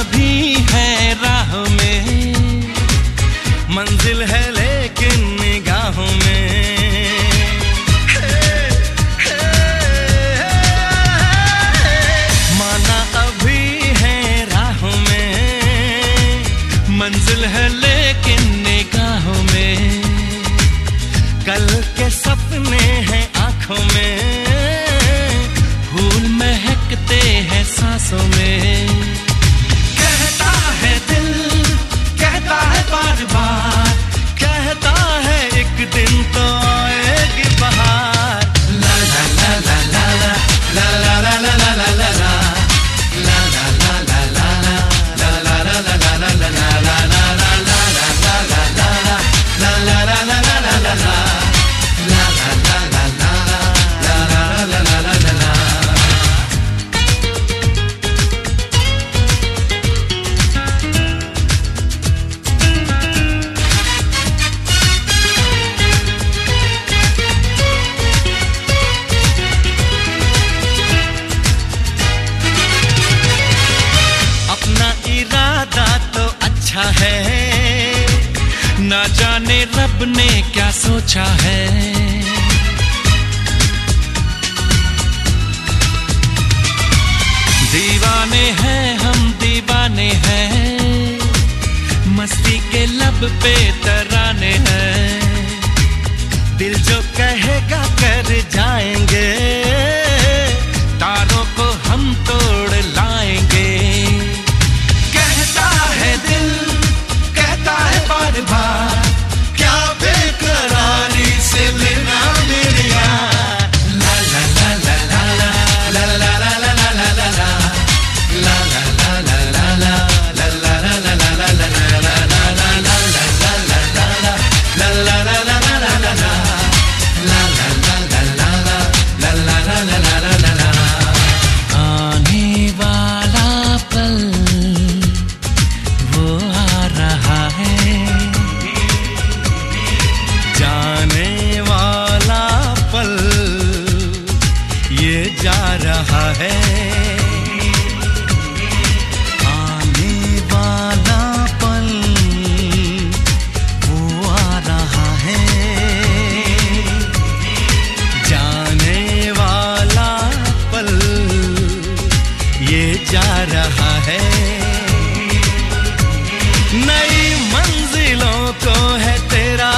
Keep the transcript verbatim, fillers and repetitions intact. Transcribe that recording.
अभी है राह में, मंजिल है लेकिन निगाहों में। माना अभी है राह में, मंजिल है लेकिन निगाहों में। कल के सपने हैं आंखों में, फूल महकते हैं सांसों में। कहता है दिल, कहता है बार बार, कहता है एक दिन तो आएगी बहार। ला ला ला ला ला ला ला ला ला ला ला ला ला ला है, ना जाने रब ने क्या सोचा है। दीवाने हैं हम, दीवाने हैं, मस्ती के लब पे तराने हैं। दिल जो कहेगा कर जाएंगे, तारों को हम तोड़ लाएंगे। कहता है दिल, कहता है बार बार, क्या बेकरारी से लेना मेरे यार। ला ला ला ला ला ला ला ला ला ला ला ला ला ला ला ला ला ला ला आने वाला पल वो आ रहा है, जाने वाला पल ये जा रहा है। आने वाला पल वो आ रहा है, जाने वाला पल ये जा रहा है। नई मंजिलों को है तेरा